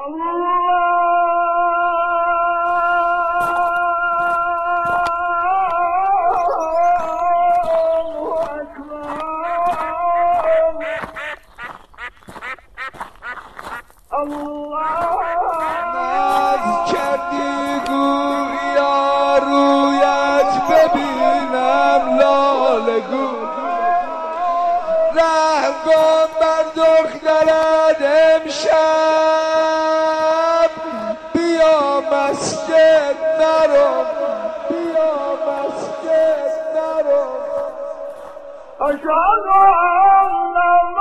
رحم بر دخترت امشب، بیا مسجد نرو، بیا مسجد نرو. اشهد ان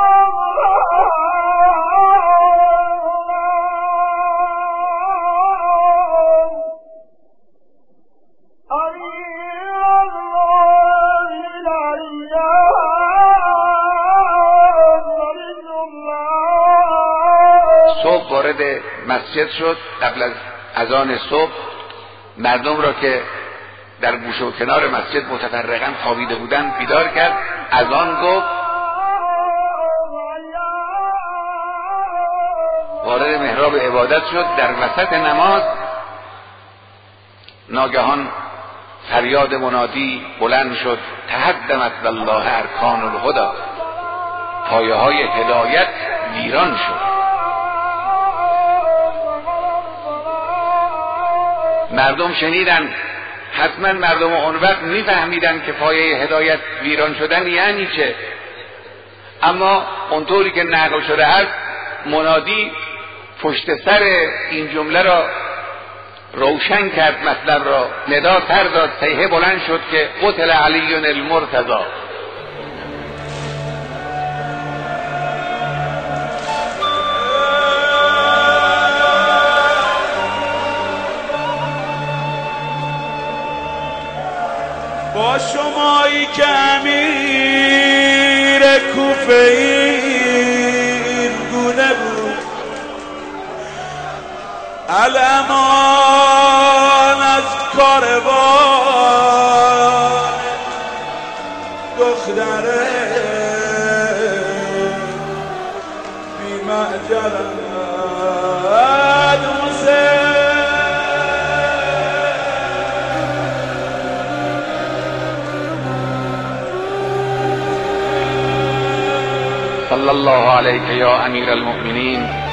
صبح وارد مسجد شد. قبل از اذان صبح مردم را که در گوشه و کنار مسجد متفرقاً خوابیده بودند بیدار کرد. اذان گفت، وارد محراب عبادت شد. در وسط نماز ناگهان فریاد منادی بلند شد، تهدمت والله ارکان الهدی، پایه های هدایت ویران شد. مردم شنیدن، حتما مردم اون وقت میفهمیدن که پایه هدایت ویران شدن یعنی چه، اما اونطوری که نقل شده است منادی پشت سر این جمله را روشن کرد، مطلب را ندا سر داد، صیحه بلند شد که قتل علی المرتضی. با شمایی که امیر کوفه این گونه بود، علمان از کاروان دختره بی معجلت صلی الله علیک یا امیر المؤمنین